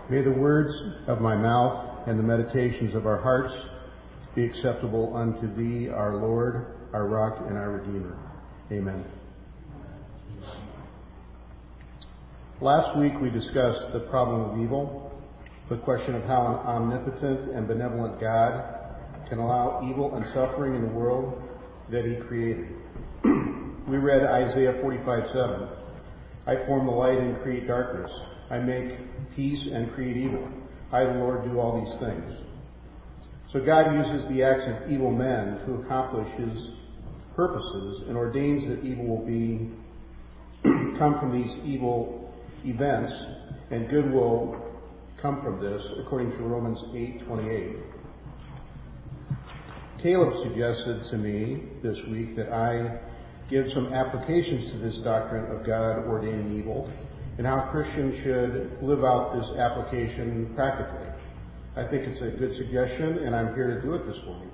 May the words of my mouth and the meditations of our hearts be acceptable unto Thee, our Lord, our rock, and our Redeemer. Amen. Last week we discussed the problem of evil, the question of how an omnipotent and benevolent God can allow evil and suffering in the world that He created. We read Isaiah 45:7. I form the light and create darkness. I make peace and create evil. I, the Lord, do all these things. So God uses the acts of evil men to accomplish His purposes and ordains that evil will come from these evil events, and good will come from this, according to Romans 8:28. Caleb suggested to me this week that I give some applications to this doctrine of God ordaining evil and how Christians should live out this application practically. I think it's a good suggestion, and I'm here to do it this morning.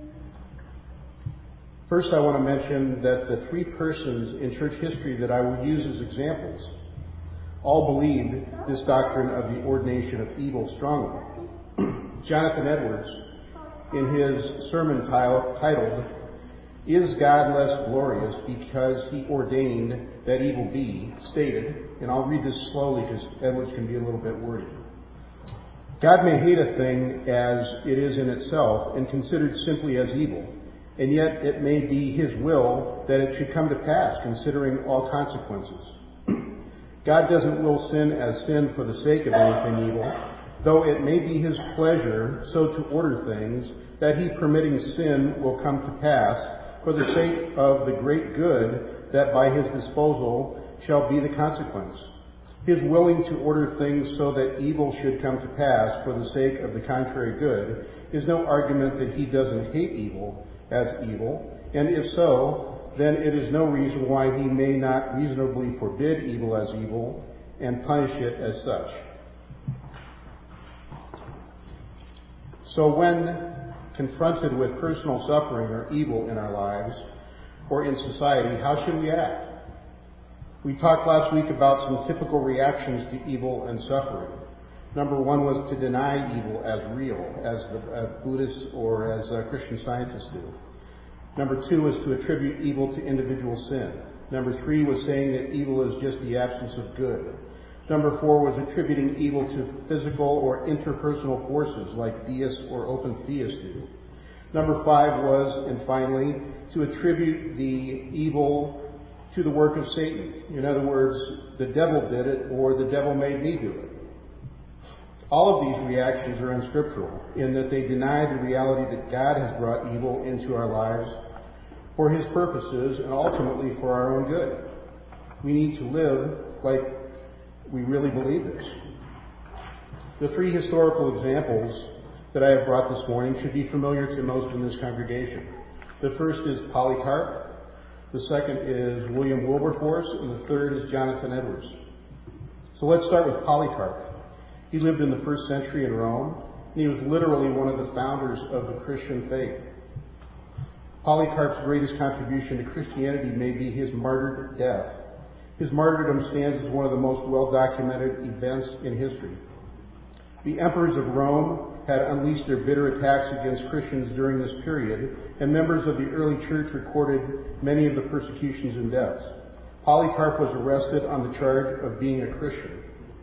First, I want to mention that the three persons in church history that I will use as examples all believed this doctrine of the ordination of evil strongly. Jonathan Edwards, in his sermon titled, "Is God Less Glorious Because He Ordained That Evil Be?" stated, and I'll read this slowly because Edwards can be a little bit wordy. God may hate a thing as it is in itself and considered simply as evil, and yet it may be His will that it should come to pass, considering all consequences. God doesn't will sin as sin for the sake of anything evil, though it may be His pleasure so to order things that He, permitting sin, will come to pass for the sake of the great good that by His disposal shall be the consequence. His willing to order things so that evil should come to pass for the sake of the contrary good is no argument that He doesn't hate evil as evil, and if so, then it is no reason why He may not reasonably forbid evil as evil and punish it as such. So when confronted with personal suffering or evil in our lives or in society, how should we act? We talked last week about some typical reactions to evil and suffering. Number one was to deny evil as real, as the Buddhists or as Christian scientists do. Number two was to attribute evil to individual sin. Number three was saying that evil is just the absence of good. Number four was attributing evil to physical or interpersonal forces like deists or open theists do. Number five was, and finally, to attribute the evil to the work of Satan. In other words, the devil did it or the devil made me do it. All of these reactions are unscriptural in that they deny the reality that God has brought evil into our lives for His purposes and ultimately for our own good. We need to live like we really believe this. The three historical examples that I have brought this morning should be familiar to most in this congregation. The first is Polycarp, the second is William Wilberforce, and the third is Jonathan Edwards. So let's start with Polycarp. He lived in the 1st century in Rome, and he was literally one of the founders of the Christian faith. Polycarp's greatest contribution to Christianity may be his martyred death. His martyrdom stands as one of the most well-documented events in history. The emperors of Rome had unleashed their bitter attacks against Christians during this period, and members of the early church recorded many of the persecutions and deaths. Polycarp was arrested on the charge of being a Christian,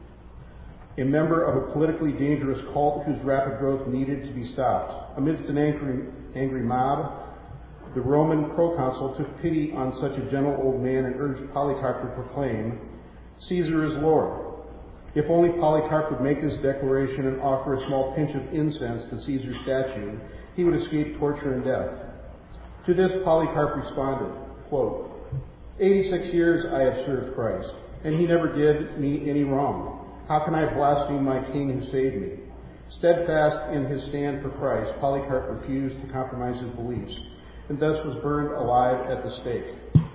a member of a politically dangerous cult whose rapid growth needed to be stopped. Amidst an angry mob, the Roman proconsul took pity on such a gentle old man and urged Polycarp to proclaim, "Caesar is Lord." If only Polycarp would make this declaration and offer a small pinch of incense to Caesar's statue, he would escape torture and death. To this, Polycarp responded, quote, 86 years I have served Christ, and He never did me any wrong. How can I blaspheme my King who saved me? Steadfast in his stand for Christ, Polycarp refused to compromise his beliefs, and thus was burned alive at the stake.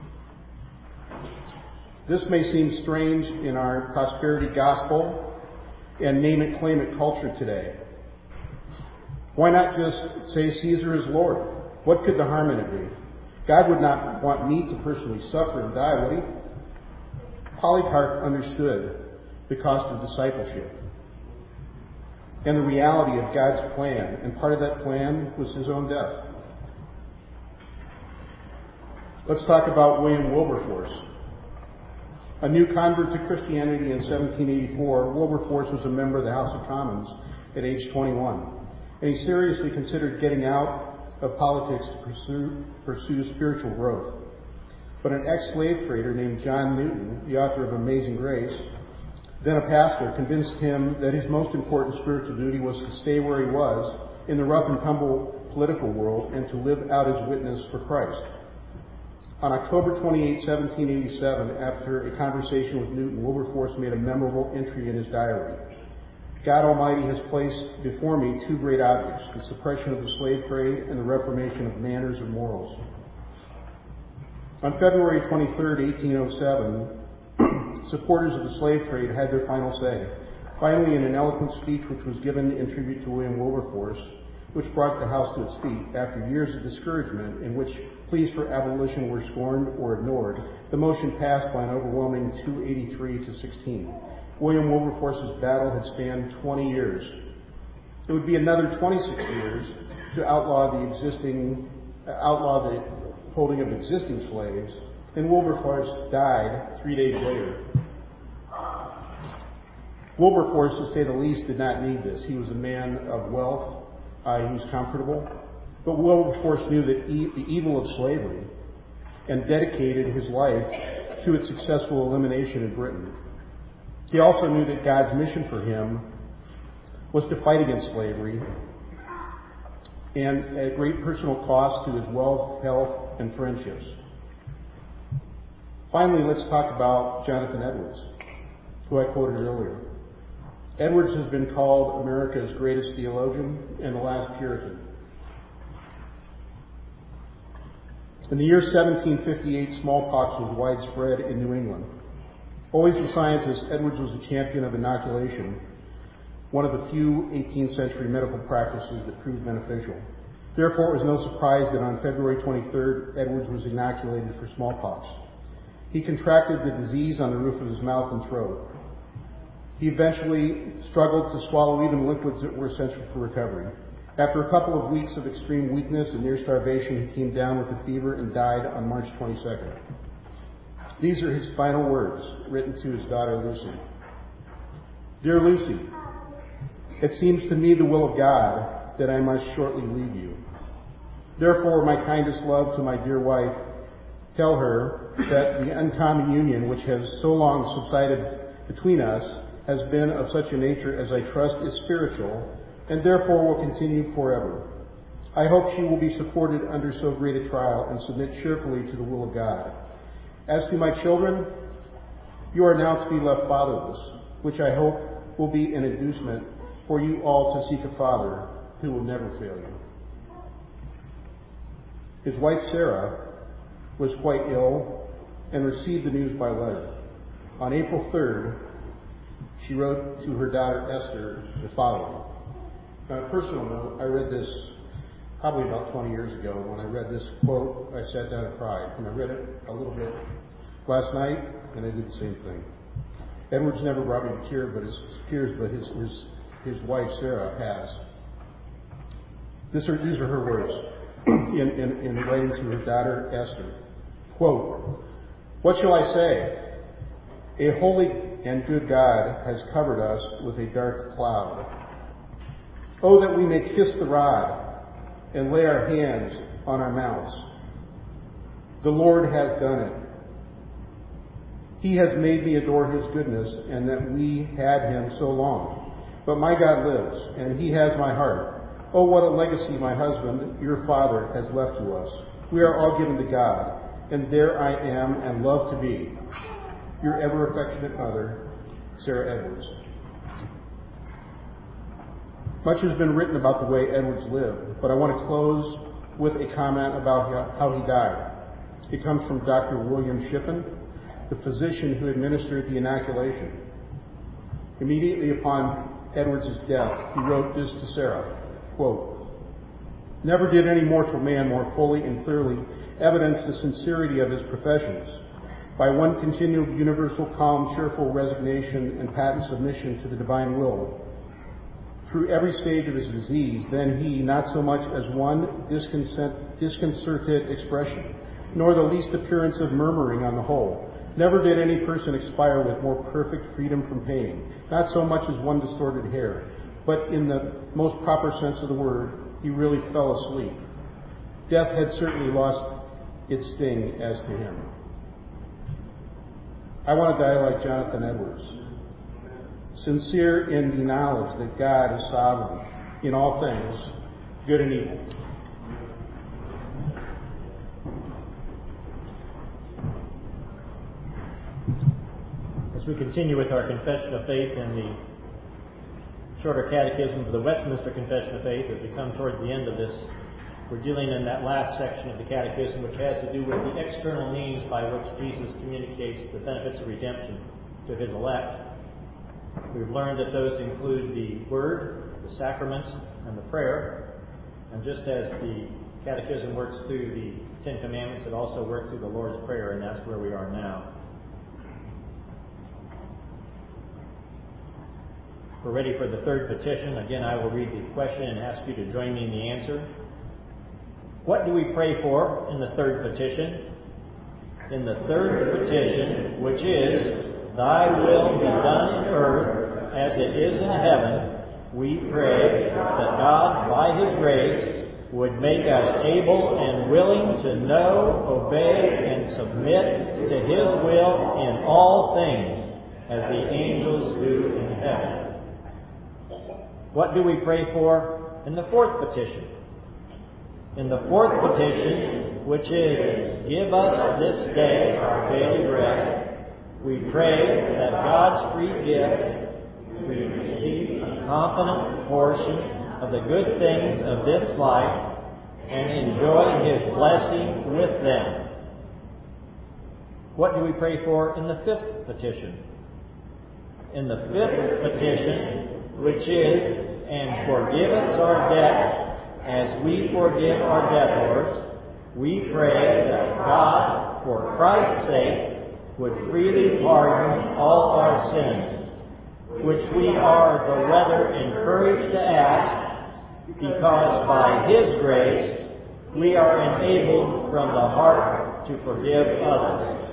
This may seem strange in our prosperity gospel and name it, claim it culture today. Why not just say Caesar is Lord? What could the harm in it be? God would not want me to personally suffer and die, would He? Polycarp understood the cost of discipleship. and the reality of God's plan, and part of that plan was his own death. Let's talk about William Wilberforce. A new convert to Christianity in 1784, Wilberforce was a member of the House of Commons at age 21, and he seriously considered getting out of politics to pursue spiritual growth. But an ex-slave trader named John Newton, the author of Amazing Grace, then a pastor, convinced him that his most important spiritual duty was to stay where he was in the rough and tumble political world and to live out his witness for Christ. On October 28, 1787, after a conversation with Newton, Wilberforce made a memorable entry in his diary. God Almighty has placed before me two great objects, the suppression of the slave trade and the reformation of manners and morals. On February 23, 1807, supporters of the slave trade had their final say. Finally, in an eloquent speech which was given in tribute to William Wilberforce, which brought the House to its feet, after years of discouragement in which pleas for abolition were scorned or ignored, the motion passed by an overwhelming 283 to 16. William Wilberforce's battle had spanned 20 years. It would be another 26 years to outlaw the holding of existing slaves, and Wilberforce died 3 days later. Wilberforce, to say the least, did not need this. He was a man of wealth. He was comfortable. But Wilberforce knew that the evil of slavery and dedicated his life to its successful elimination in Britain. He also knew that God's mission for him was to fight against slavery, and at great personal cost to his wealth, health, and friendships. Finally, let's talk about Jonathan Edwards, who I quoted earlier. Edwards has been called America's greatest theologian and the last Puritan. In the year 1758, smallpox was widespread in New England. Always a scientist, Edwards was a champion of inoculation, one of the few 18th century medical practices that proved beneficial. Therefore, it was no surprise that on February 23rd, Edwards was inoculated for smallpox. He contracted the disease on the roof of his mouth and throat. He eventually struggled to swallow even liquids that were essential for recovery. After a couple of weeks of extreme weakness and near starvation, he came down with a fever and died on March 22nd. These are his final words, written to his daughter Lucy. Dear Lucy, it seems to me the will of God that I must shortly leave you. Therefore, my kindest love to my dear wife, tell her that the uncommon union which has so long subsisted between us has been of such a nature as I trust is spiritual, and therefore will continue forever. I hope she will be supported under so great a trial and submit cheerfully to the will of God. As to my children, you are now to be left fatherless, which I hope will be an inducement for you all to seek a father who will never fail you. His wife Sarah was quite ill and received the news by letter. On April 3rd, she wrote to her daughter Esther the following. On a personal note, I read this probably about 20 years ago. When I read this quote, I sat down and cried. And I read it a little bit last night, and I did the same thing. Edwards never brought me to tears, but his wife Sarah has. These are her words in writing to her daughter Esther. Quote, "What shall I say? A holy and good God has covered us with a dark cloud. Oh, that we may kiss the rod and lay our hands on our mouths. The Lord has done it. He has made me adore his goodness, and that we had him so long. But my God lives, and he has my heart. Oh, what a legacy my husband, your father, has left to us. We are all given to God, and there I am and love to be. Your ever affectionate mother, Sarah Edwards." Much has been written about the way Edwards lived, but I want to close with a comment about how he died. It comes from Dr. William Shippen, the physician who administered the inoculation. Immediately upon Edwards' death, he wrote this to Sarah, quote, "Never did any mortal man more fully and clearly evidence the sincerity of his professions, by one continued universal calm, cheerful resignation and patent submission to the divine will, through every stage of his disease, then he, not so much as one disconcerted expression, nor the least appearance of murmuring on the whole. Never did any person expire with more perfect freedom from pain, not so much as one distorted hair, but in the most proper sense of the word, he really fell asleep. Death had certainly lost its sting as to him. I want to die like Jonathan Edwards, sincere in the knowledge that God is sovereign in all things, good and evil. As we continue with our Confession of Faith in the shorter catechism of the Westminster Confession of Faith, as we come towards the end of this, we're dealing in that last section of the catechism, which has to do with the external means by which Jesus communicates the benefits of redemption to his elect. We've learned that those include the Word, the sacraments, and the prayer. And just as the catechism works through the Ten Commandments, it also works through the Lord's Prayer, and that's where we are now. We're ready for the third petition. Again, I will read the question and ask you to join me in the answer. What do we pray for in the third petition? In the third petition, which is, Thy will be done in earth as it is in heaven, we pray that God, by His grace, would make us able and willing to know, obey, and submit to His will in all things, as the angels do in heaven. What do we pray for in the fourth petition? In the fourth petition, which is, Give us this day our daily bread, we pray that God's free gift, we receive a confident portion of the good things of this life and enjoy His blessing with them. What do we pray for in the fifth petition? In the fifth petition, which is, And forgive us our debts, as we forgive our debtors, we pray that God, for Christ's sake, would freely pardon all our sins, which we are the rather encouraged to ask, because by His grace we are enabled from the heart to forgive others.